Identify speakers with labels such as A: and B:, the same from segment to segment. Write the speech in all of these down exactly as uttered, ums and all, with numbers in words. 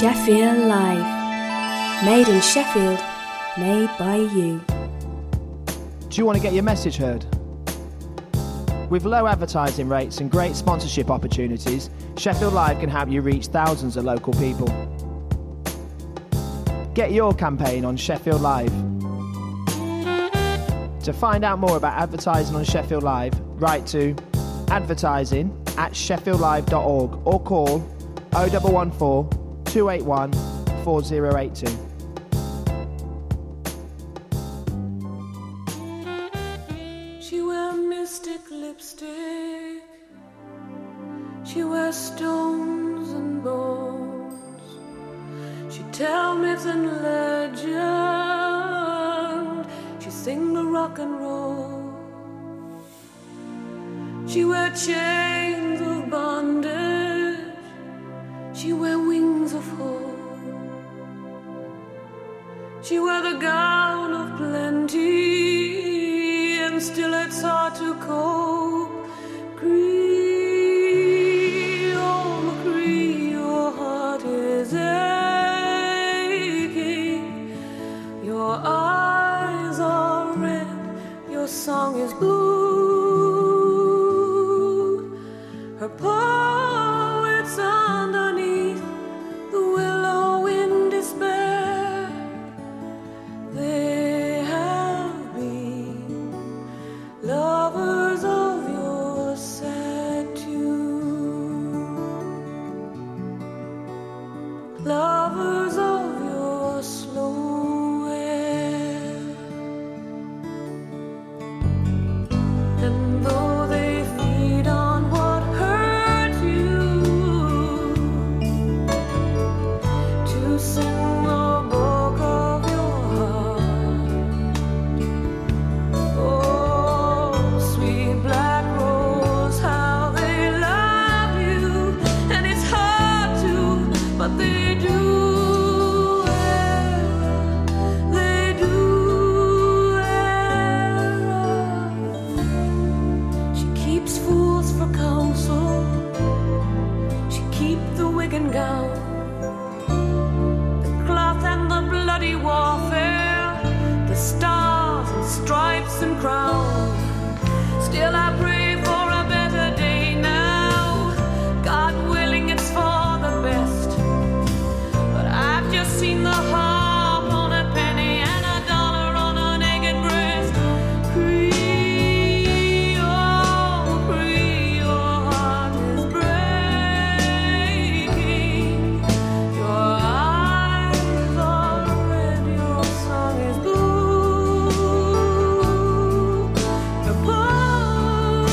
A: Sheffield Live. Made in Sheffield, made by you.
B: Do you want to get your message heard? With low advertising rates and great sponsorship opportunities, Sheffield Live can help you reach thousands of local people. Get your campaign on Sheffield Live. To find out more about advertising on Sheffield Live, write to advertising at sheffield live dot org or call oh one one four, two eight one, four oh eight two.
C: She wear mystic lipstick, she wears stones and bones, she tell myths and legend, she sing the rock and roll. She wear chains of bondage, she wear wings of hope, she wear the gown of plenty, and still it's hard to cope. Cree, oh McCree, your heart is aching, your eyes are red, your song is blue. Her poets underneath the willow in despair. They have been lovers of your sad tune, lovers of your slow air. And though they feed on what hurt you, to sing the book of your heart. Oh, sweet black rose, how they love you, and it's hard to, but they do. They do. She keeps fools for counsel, she keep the wig and gown, the cloth and the bloody warfare, the stars and stripes and crowns. Still I pray for a better day now, God willing it's for the best. But I've just seen the harp on a penny and a dollar on a naked breast. Cree, oh Cree, your heart is breaking, your eyes are red, your song is blue. Your poets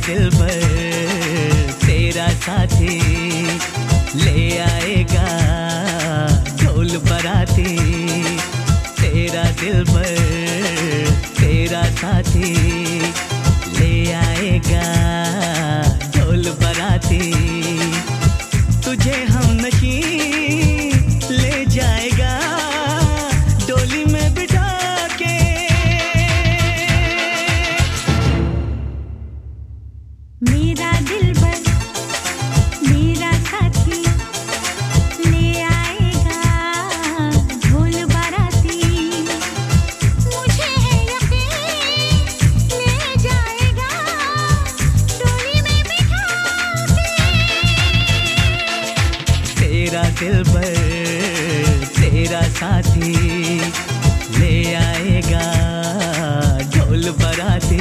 D: दिलबर तेरा साथी ले आएगा ढोल बराती। तेरा दिलबर तेरा साथी ले आएगा ढोल बराती। तुझे हम नशी ले जाएगा डोली में बिठा के।
C: मेरा दिलबर मेरा साथी ले आएगा ढोल बाराती। मुझे है यकीन ले जाएगा डोली में बिठा के।
D: तेरा दिलबर तेरा साथी ले आएगा ढोल बराती।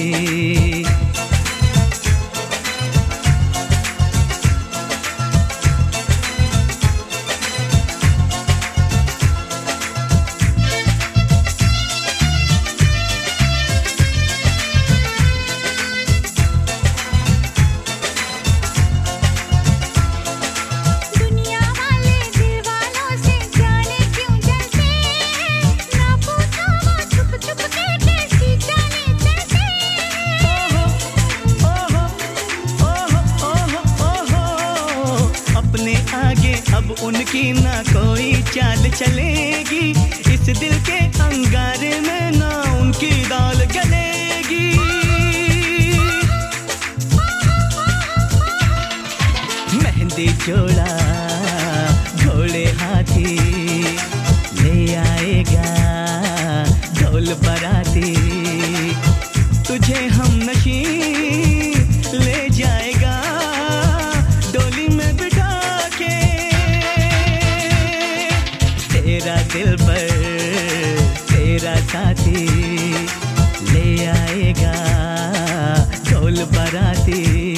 C: दुनिया वाले दिल वालों से जाने क्यों जलते हैं। ना पूछो वो छुप छुप के कैसी जाने चलते हैं।
D: ओहो ओहो ओहो ओहो अपने आगे अब उनकी ना कोई चाल चलेगी। इस दिल के अंगारे में ना उनकी दाल गलेगी। मेहंदी जोड़ा घोड़े हाथी ले आएगा ढोल बराती। तुझे हम नशी ले जाएगा डोली में बिठा के। तेरा दिलबर तेरा साथी ले आएगा ढोल बराती।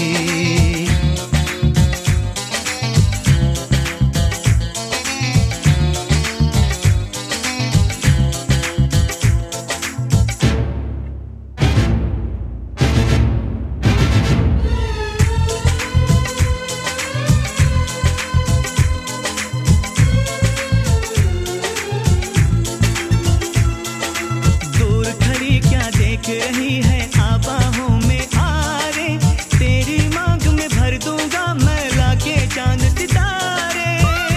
D: दूर खड़ी क्या देख रही है आबाहों में आ रे। तेरी मांग में भर दूंगा मैं लाके चांद सितारे।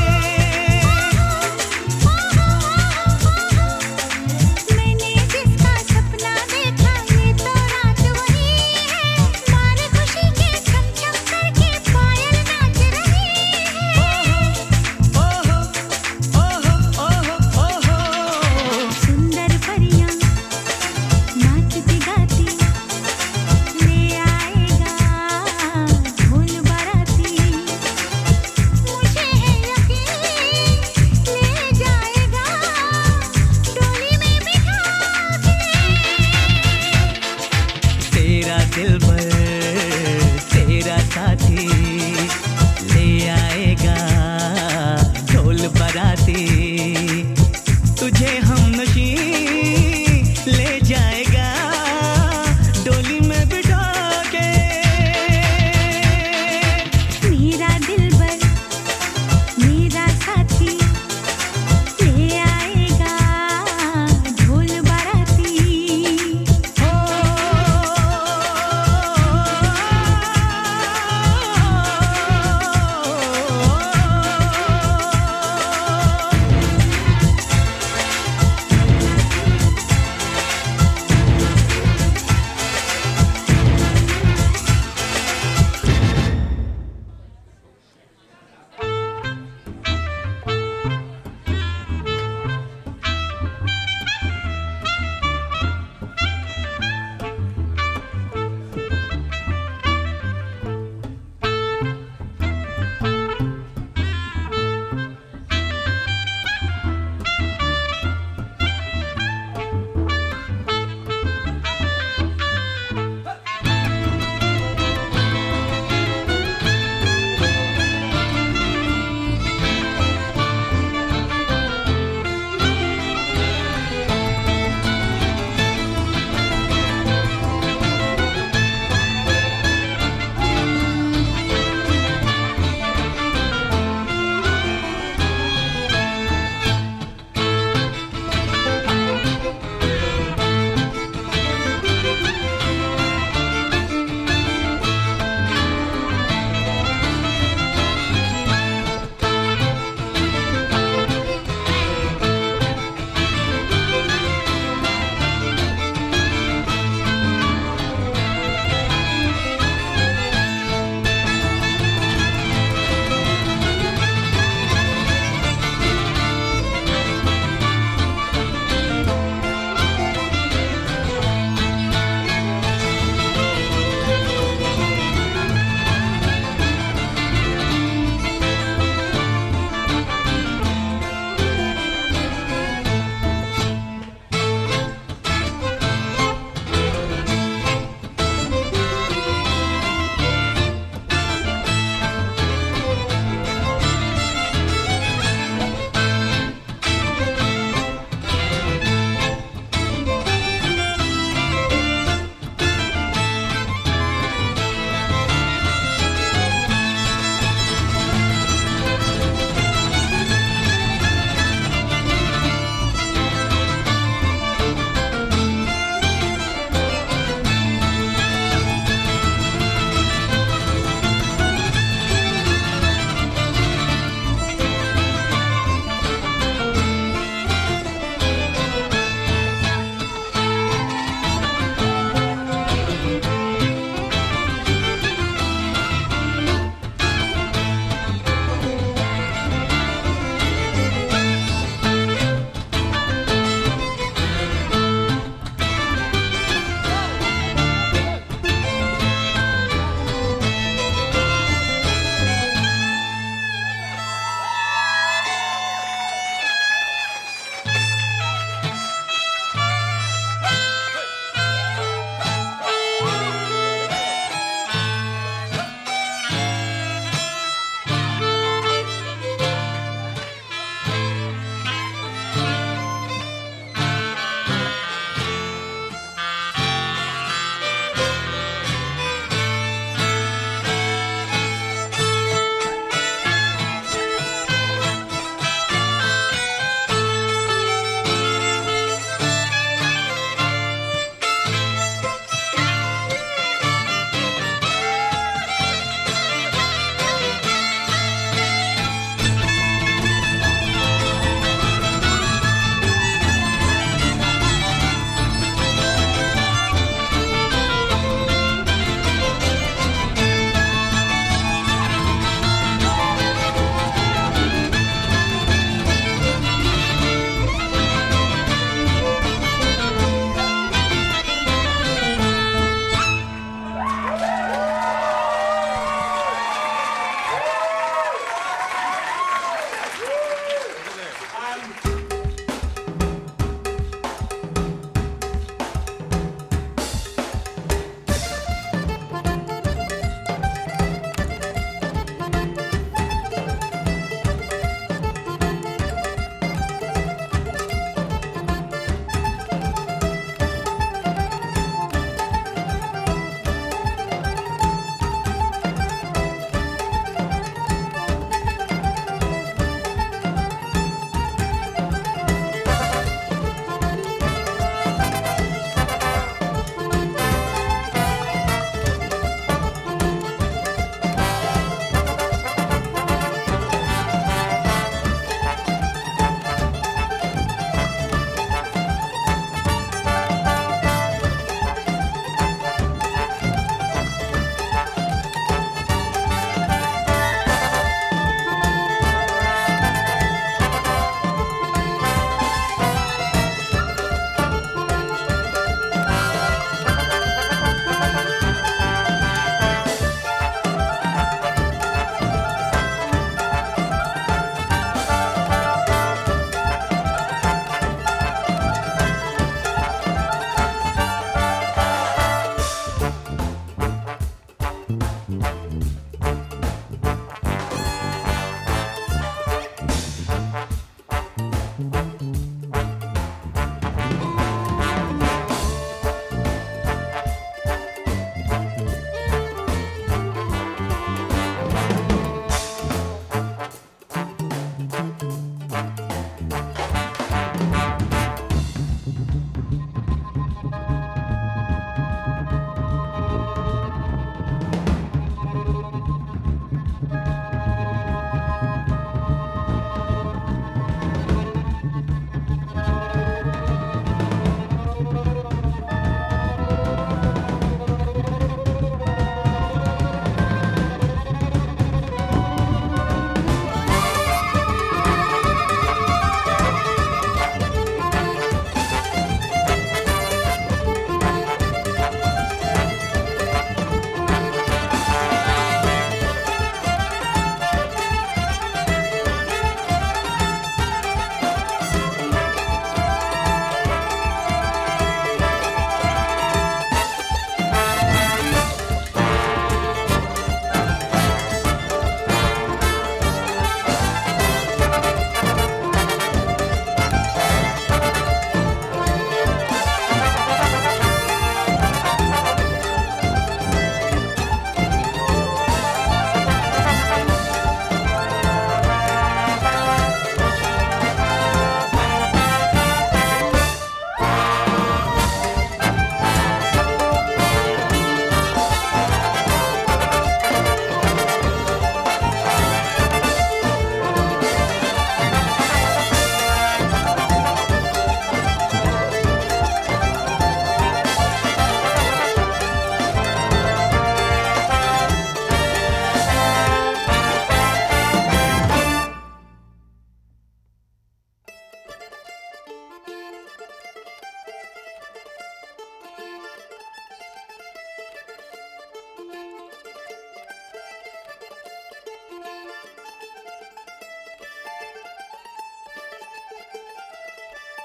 C: मैंने जिसका सपना देखा ये तो रात वही है। मारे खुशी के छम छम करके पायल नाच रही है।
D: ओहो ओहो ओहो ओहो
C: सुंदर परियां नाचती गाती ले आएगा ढोल बाराती। मुझे है यकीन ले जाएगा डोली में बिठा के।
D: तेरा दिलबर तेरा साथी ले आएगा ढोल बराती। तुझे हम नशी ले जाएगा डोली में बिठा के।
C: मेरा दिलबर मेरा साथी ले आएगा ढोल बाराती।
D: ओ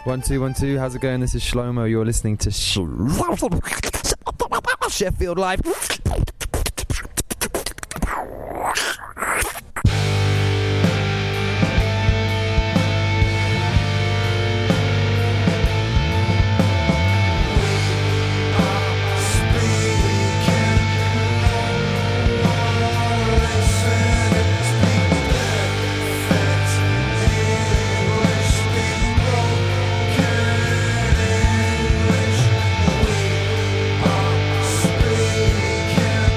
E: One, two, one, two. How's it going? This is Shlomo. You're listening to Sh- Sheffield Live.
F: Speaking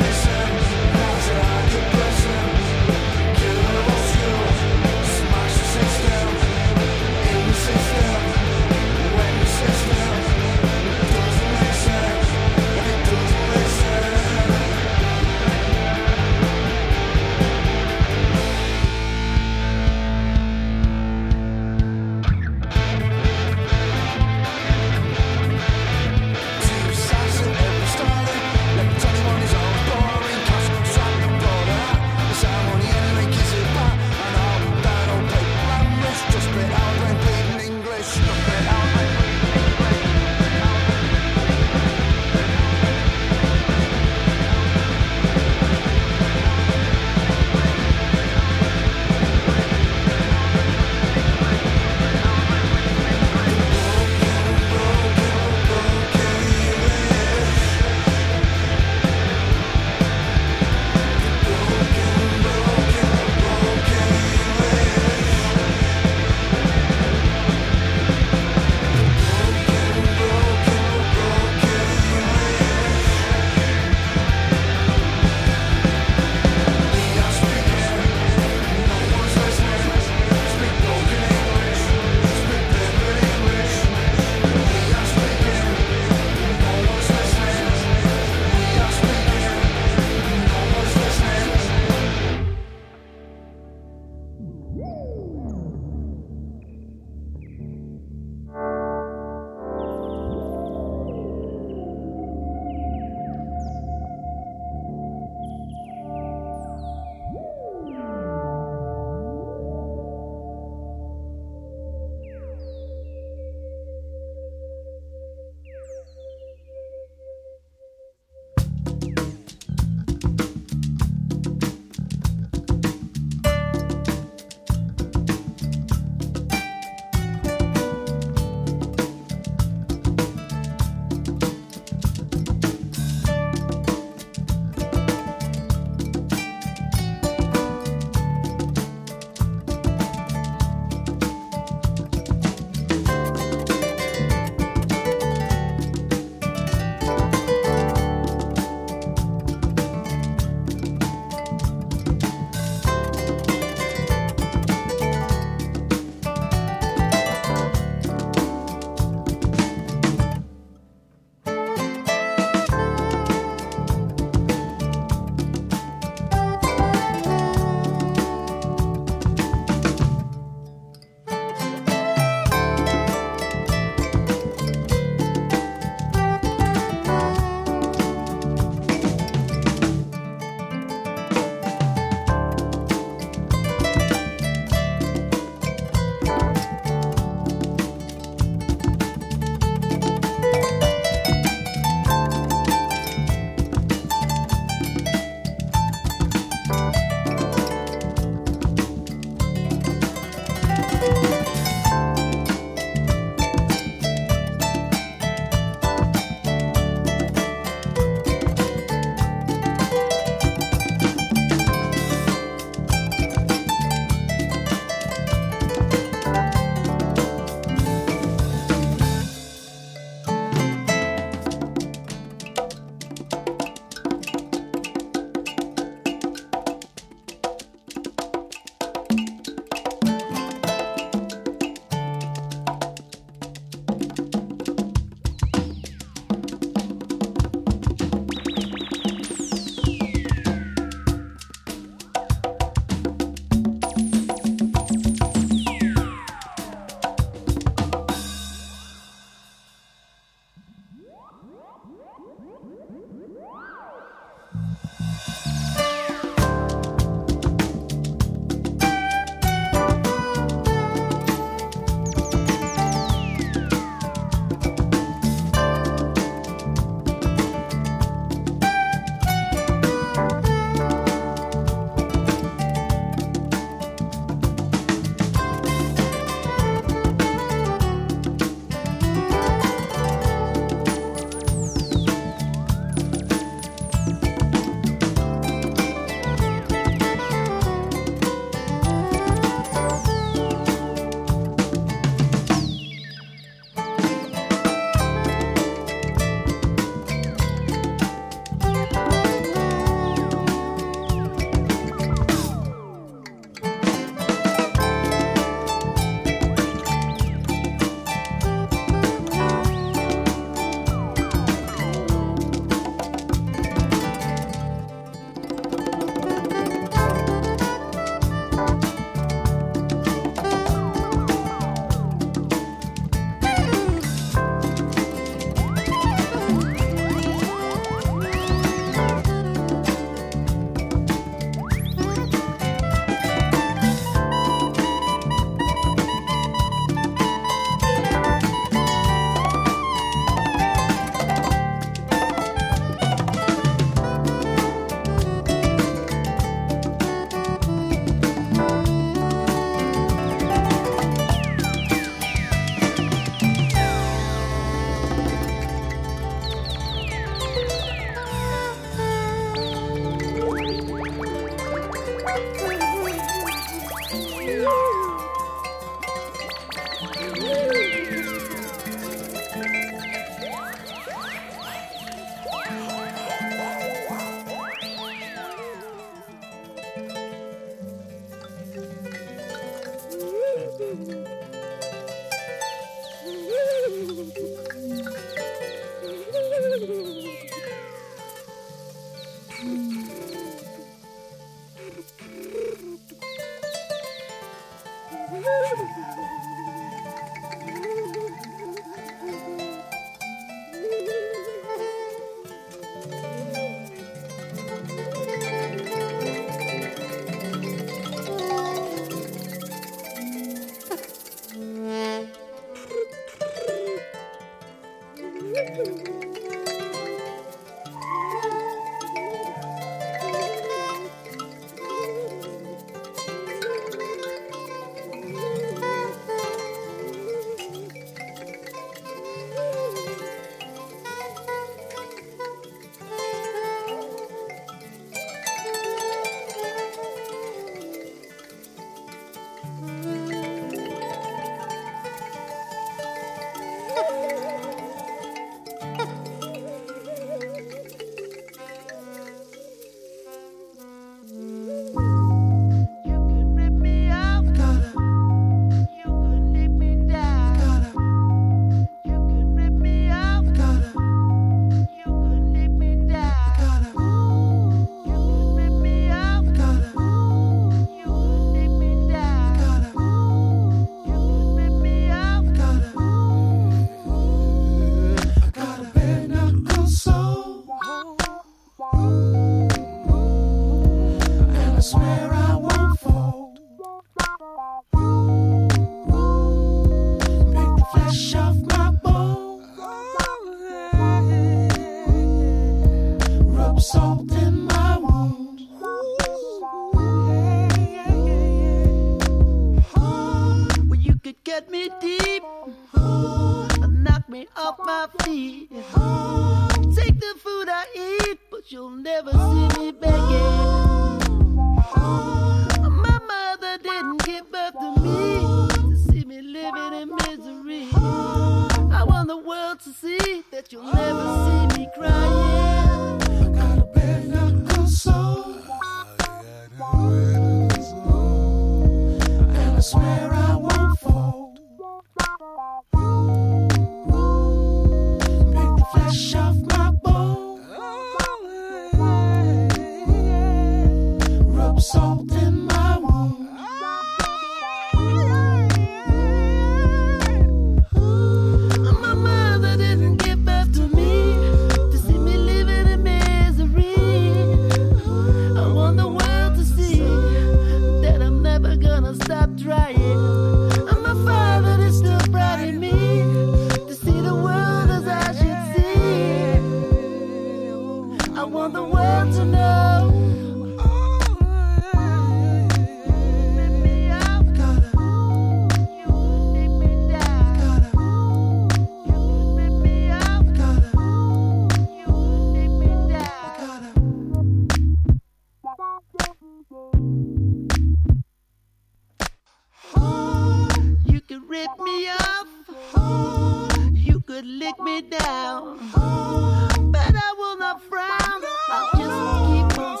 F: kick me down, but I will not frown. I'll just keep on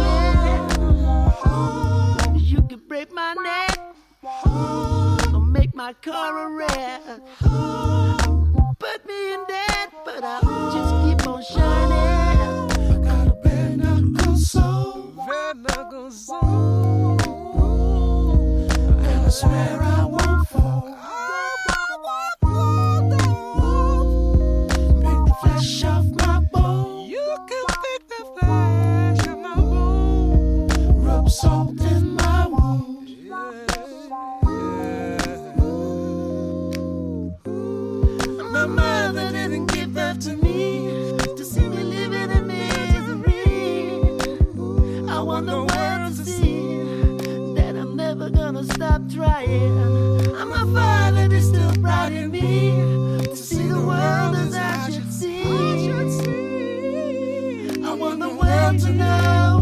F: smiling. You can break my neck or make my car a wreck, put me in debt, but I'll just keep on shining. I got a bare knuckle soul, bare knuckle soul, and I swear I won't fall. Make the flesh off my bone. You can take the flesh off my bone. Rub salt in my wound. My mother didn't give birth to me to see me living in misery. I want the world to see that I'm never gonna stop trying. And my father is still proud of me to see the world as I should see. I want the world to know.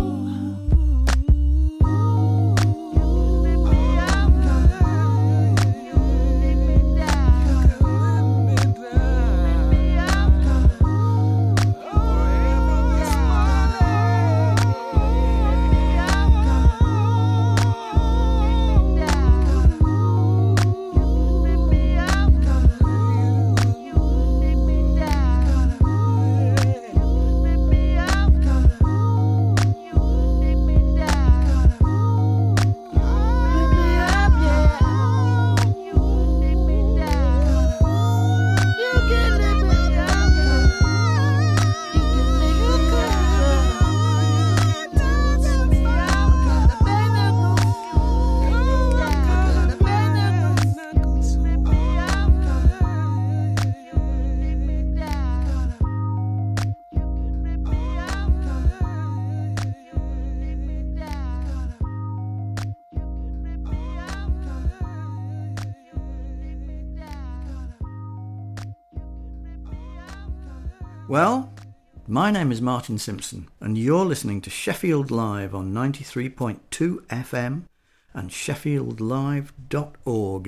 G: Well, my name is Martin Simpson, and you're listening to Sheffield Live on ninety-three point two F M and sheffield live dot org.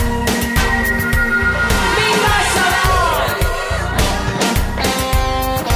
C: Be myself.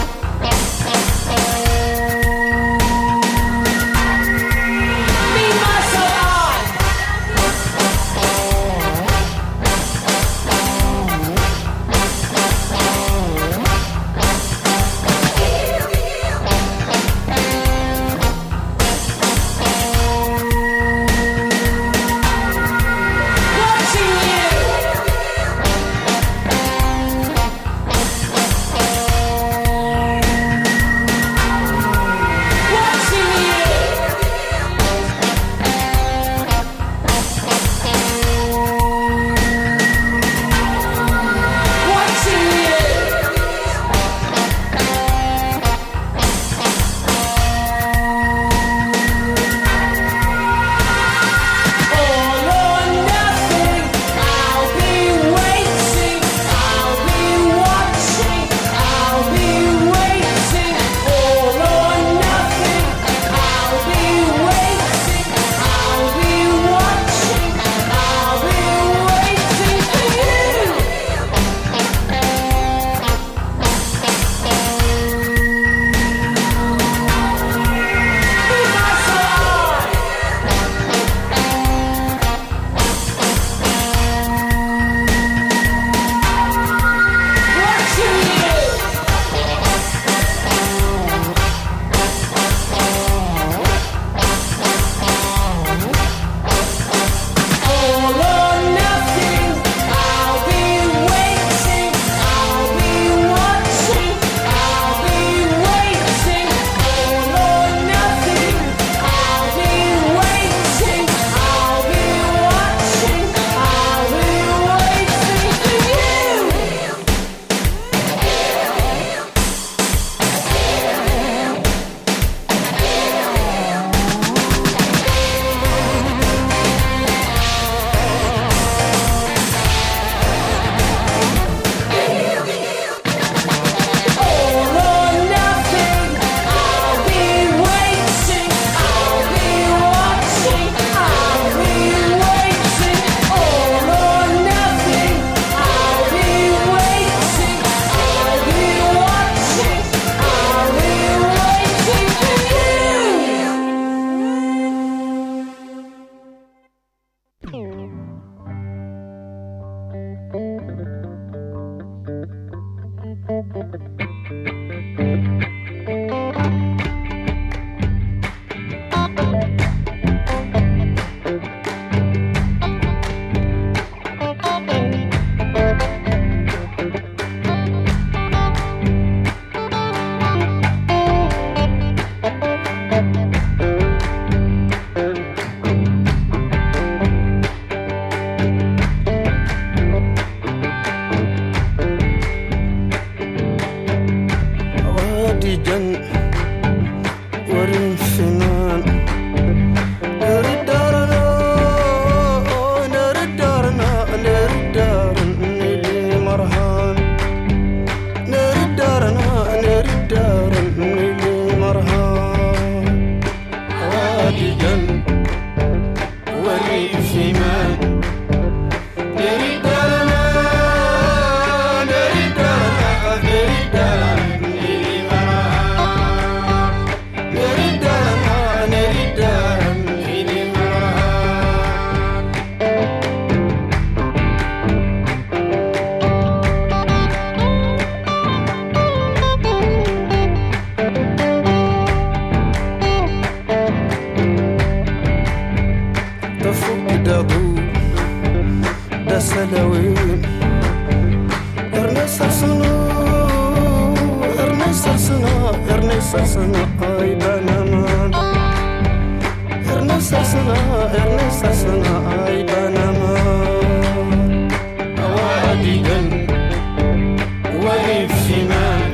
F: سلوين ارني سرسنا ارني سرسنا ارني سرسنا اي بنامان ارني سرسنا ارني سرسنا اي بنامان اوادي جن وغي في مان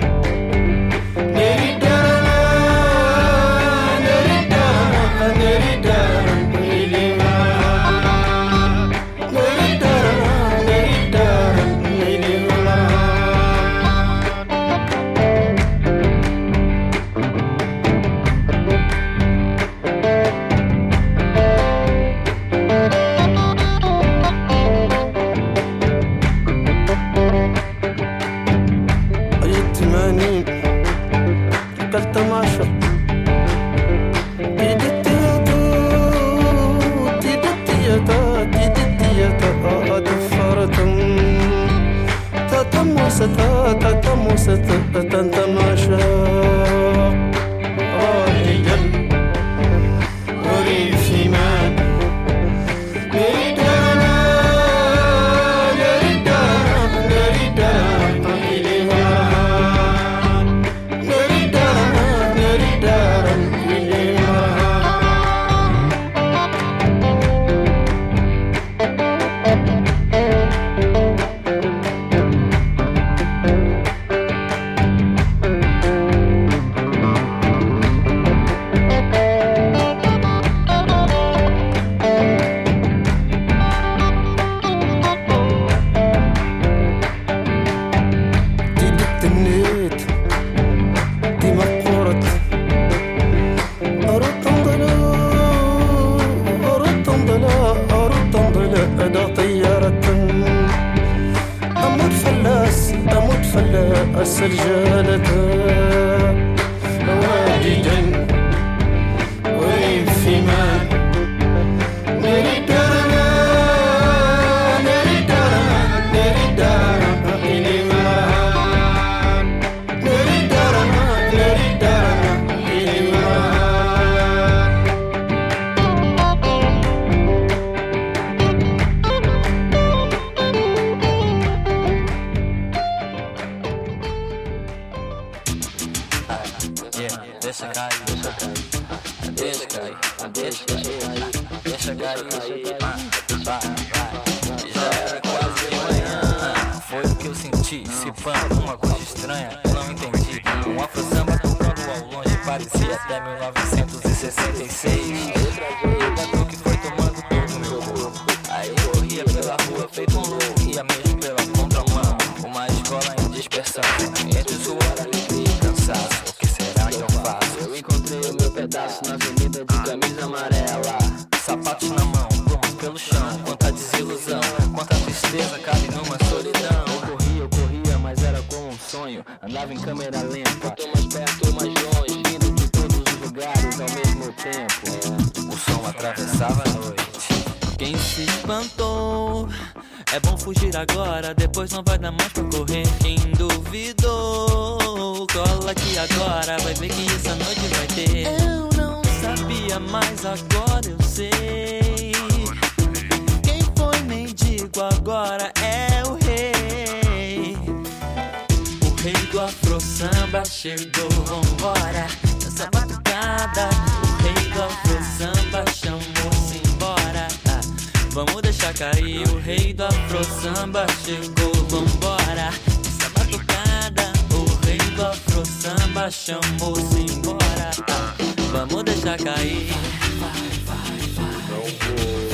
H: Chegou, vambora, nessa batucada. O rei do afro samba chamou-se embora. Ah, vamos deixar cair. O rei do afro samba chegou, vambora, nessa batucada. O rei do afro samba chamou-se embora. Ah, vamos deixar cair. Vai, vai, vai, não vou.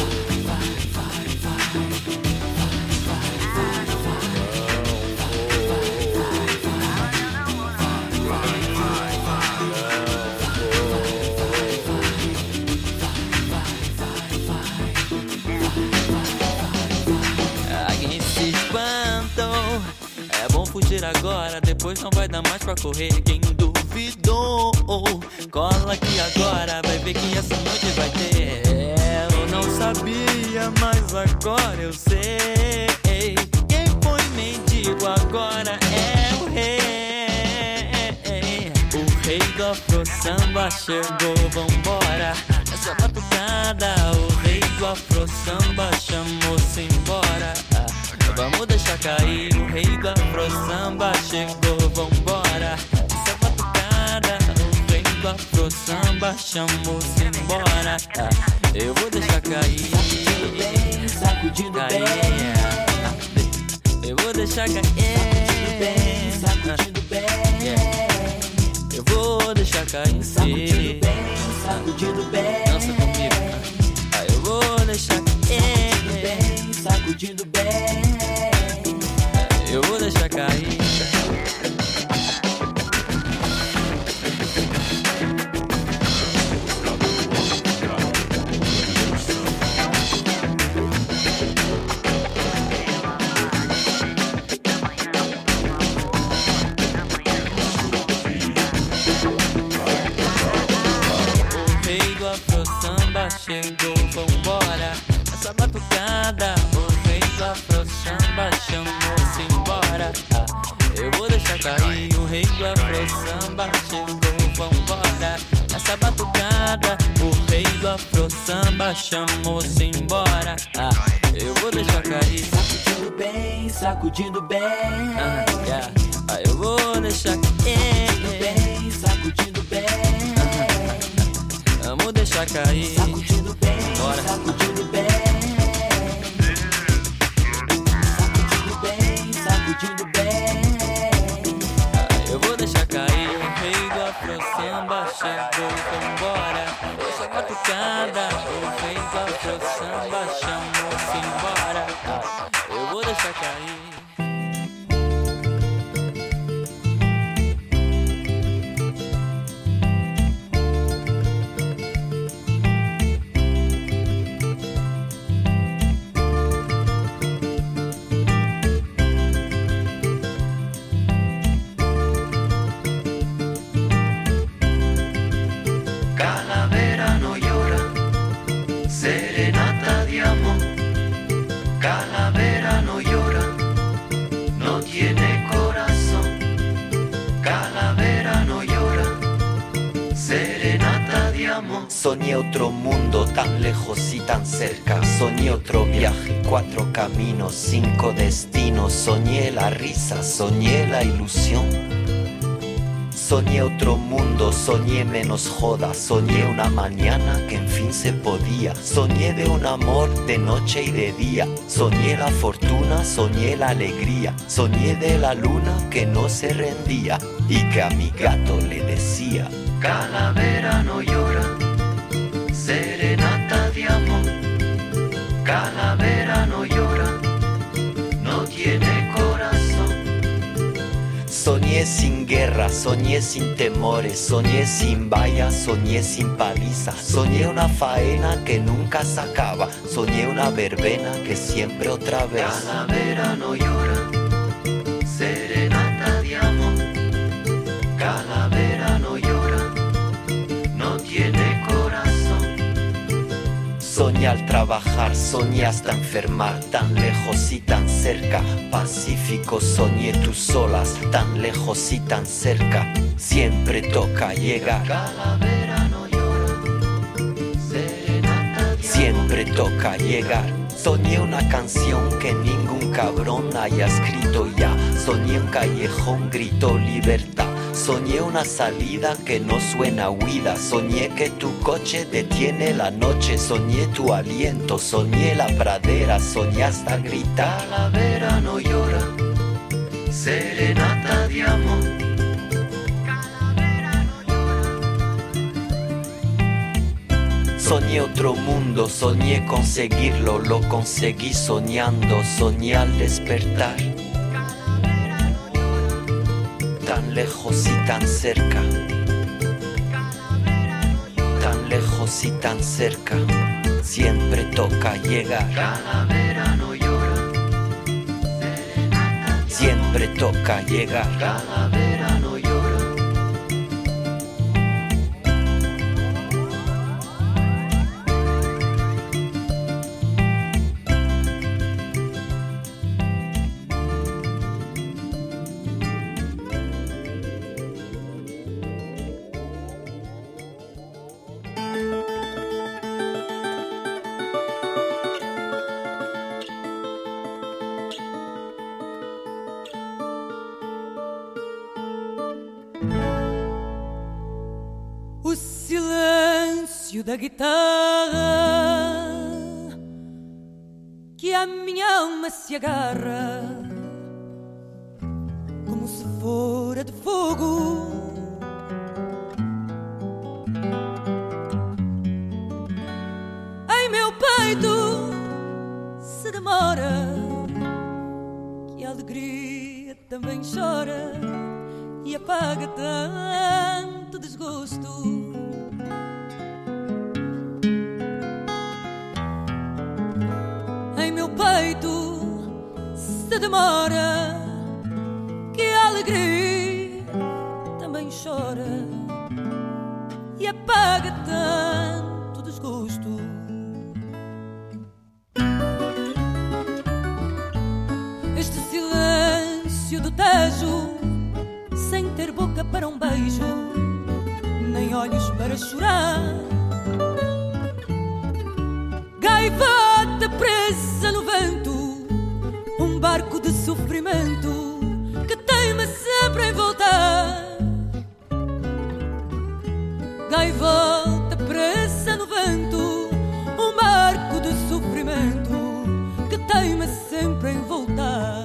H: Fugir agora, depois não vai dar mais pra correr. Quem duvidou, cola aqui agora, vai ver que essa noite vai ter. Eu não sabia, mas agora eu sei. Quem foi mendigo agora é o rei. O rei do afro samba chegou, vambora, essa batucada. O rei do afro samba chamou-se embora. cair, o rei do afro samba chegou, vambora. Essa batucada, o rei do afro samba chamou-se embora. Eu vou deixar cair, sacudindo bem, eu vou deixar cair, sacudindo bem, eu vou deixar cair, sacudindo bem, sacudindo bem, dança comigo, ah, eu vou deixar cair, sacudindo bem, eu vou deixar cair. Chegou, vambora. Essa batucada, o rei do afro samba chamou-se embora. Ah, eu vou deixar cair, o rei do afro samba chegou, vambora. Essa batucada, o rei do afro samba chamou-se embora. Ah, eu vou deixar cair, sacudindo bem, sacudindo bem. Ah, yeah. Ah, eu vou deixar cair, sacudindo bem, sacudindo bem. Vamos deixar cair, sacudindo bem, bora. Sacudindo bem, sacudindo bem, sacudindo bem. Ah, eu vou deixar cair, o rei do afro samba chegou, vambora. Essa batucada, o rei do afro samba chamou-se embora. Ah, eu vou deixar cair.
I: Soñé otro mundo tan lejos y tan cerca. Soñé otro viaje, cuatro caminos, cinco destinos. Soñé la risa, soñé la ilusión. Soñé otro mundo, soñé menos joda. Soñé una mañana que en fin se podía. Soñé de un amor de noche y de día. Soñé la fortuna, soñé la alegría. Soñé de la luna que no se rendía y que a mi gato le decía: calavera no llora, serenata de amor. Calavera no llora, no tiene corazón. Soñé sin guerra, soñé sin temores. Soñé sin vallas, soñé sin paliza. Soñé una faena que nunca se acaba. Soñé una verbena que siempre otra vez. Calavera no llora, serenata de amor. Calavera no llora, no tiene corazón. Soñé al trabajar, soñé hasta enfermar, tan lejos y tan cerca. Pacífico, soñé tus olas, tan lejos y tan cerca. Siempre toca llegar. Calavera no llora, serenata de amor. Siempre toca llegar. Soñé una canción que ningún cabrón haya escrito ya. Soñé un callejón, grito libertad. Soñé una salida que no suena huida. Soñé que tu coche detiene la noche. Soñé tu aliento, soñé la pradera. Soñé hasta gritar. Calavera no llora, serenata de amor. Calavera no llora. Soñé otro mundo, soñé conseguirlo. Lo conseguí soñando, soñé al despertar. Tan lejos y tan cerca, tan lejos y tan cerca, siempre toca llegar. Calavera no llora, siempre toca llegar. Calavera no llora.
C: silêncio da guitarra que a minha alma se agarra como se fora de fogo. Em meu peito se demora que a alegria também chora e apaga tanto desgosto. Em meu peito se demora que a alegria também chora e apaga tanto desgosto. Este silêncio do Tejo, sem ter boca para um beijo, nem olhos para chorar. Gaivota presa no vento, um barco de sofrimento que teima sempre em voltar. Gaivota presa no vento, um barco de sofrimento que teima sempre em voltar.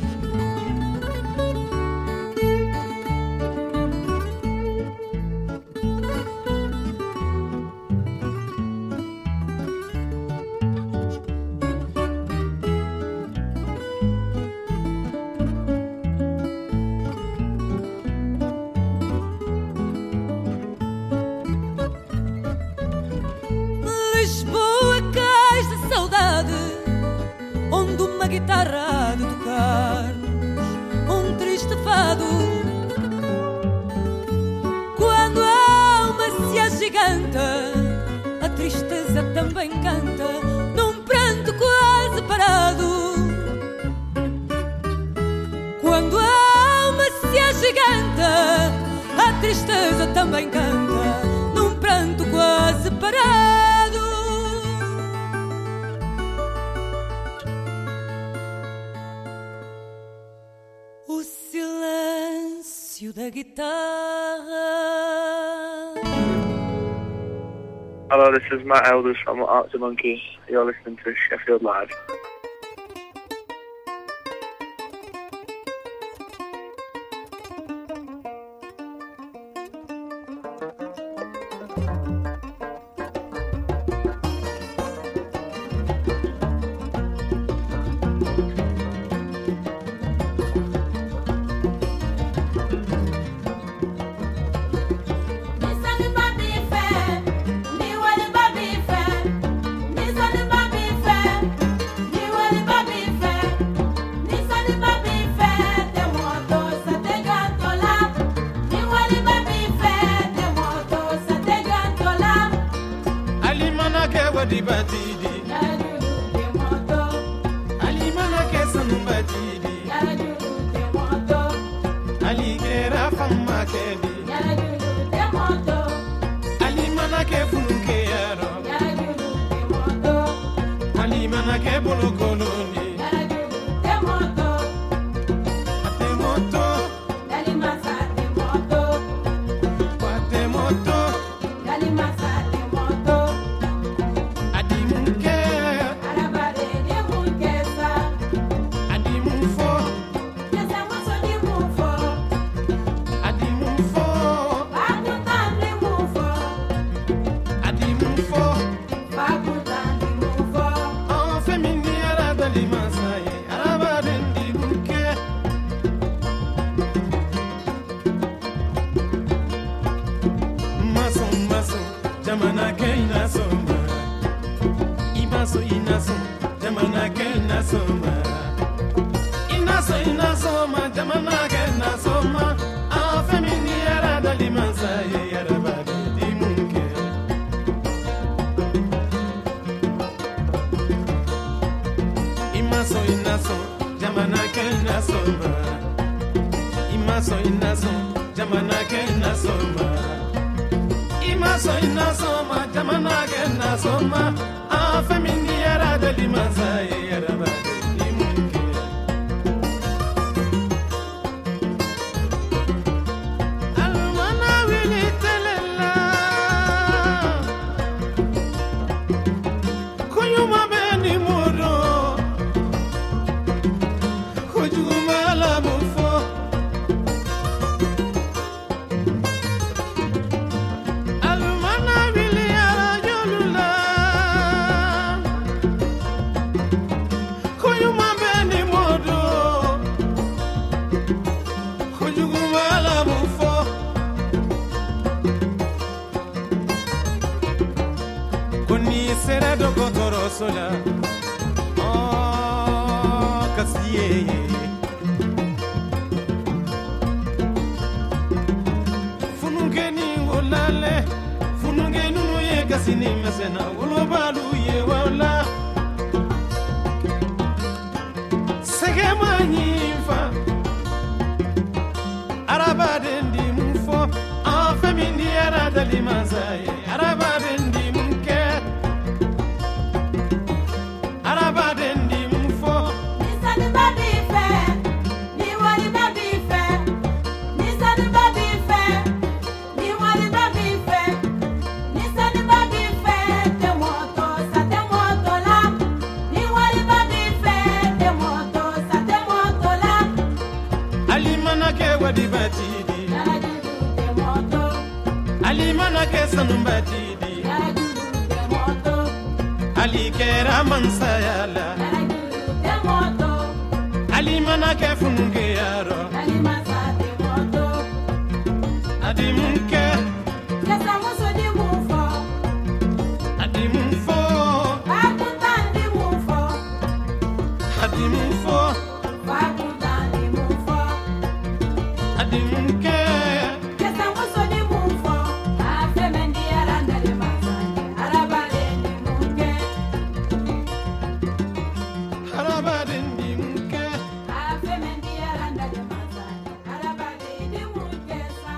C: Onde uma guitarra há de tocar-nos um triste fado. Quando a alma se agiganta, a tristeza também canta num pranto quase parado. Quando a alma se agiganta, a tristeza também canta num pranto quase parado. Da guitarra.
J: Hello, this is Matt Elders from Arctic Monkeys. You're listening to Sheffield Live.
K: sola oh kasiye funungeni wolale funungeni no ye kasini mesena wolobalu ye wala segema nyifa arabadendi mufo afemindi aradali mazaye arabadendi munke arabadendi mufo
C: nisani babi fe ni wali babi fe nisani babi fe ni wali babi fe nisani babi fe te moto sa te moto la ni wali babi fe te moto sa te moto la
K: alimana ke wadi batidi
C: te moto
K: alimana ke sanumbatidi
C: te moto
K: ali kera mansayala
C: te moto
K: alimana ke fununge yaro
C: alimasa te moto
K: adimunke
C: kesa muso di mufo
K: adimunfo
C: fakutan di mufo
K: adimunfo
C: fakutan di mufo
K: adimunke
C: kesa muso di mufo afemendi aranda de masane arabale di munke
K: harabadendi munke
C: afemendi aranda de masane arabale di munke sa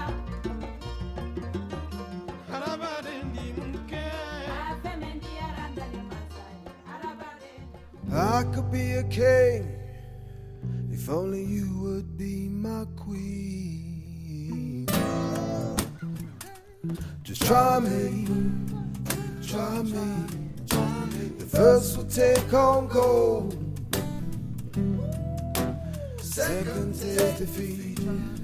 K: harabadendi munke
C: afemendi aranda de masane arabale
L: I could be a king if only you would be my queen. Just try me, try me. The first will take on gold, second take defeat.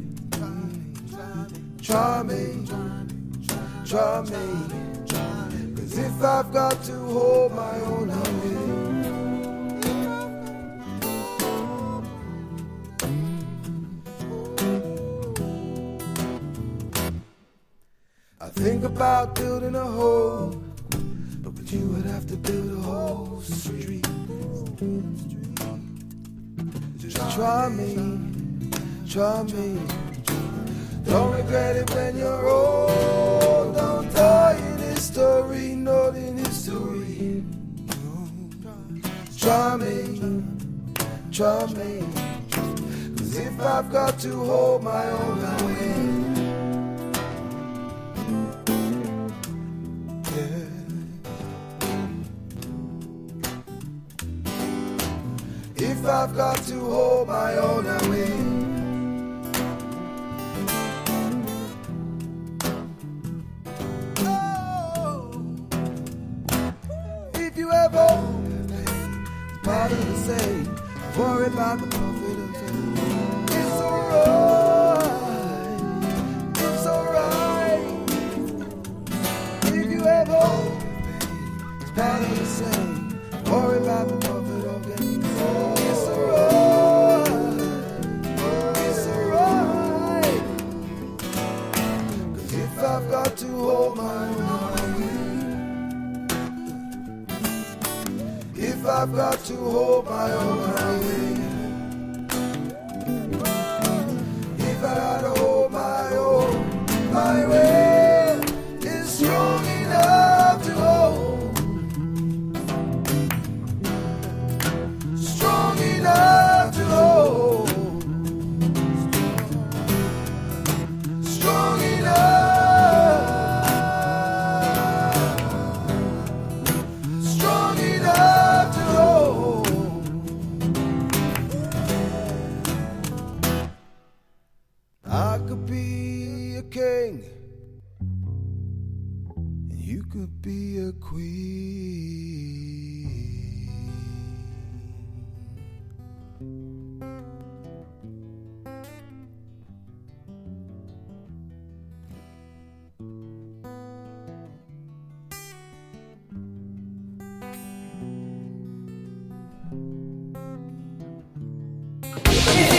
L: Try me, try me. Cause if I've got to hold my own, I will. I think about building a hole, but with you I'd have to build a whole street. Just try me, try me. Don't regret it when you're old. Don't die in history, not in history. Try me, try me. Cause if I've got to hold my own, I will. If I've got to hold my own, I will. Oh, if you ever part of the same, worry about the profit of fame. It's alright, it's alright. If you ever part of the same, worry about the profit of fame. It's alright, it's alright. Cause if I've got to hold my own, if I've got to hold my own, I will. If I gotta hold my own, my will is strong enough to hold. Strong enough to hold. Strong enough. Strong enough to hold. I could be a king, and you could be a queen.
C: If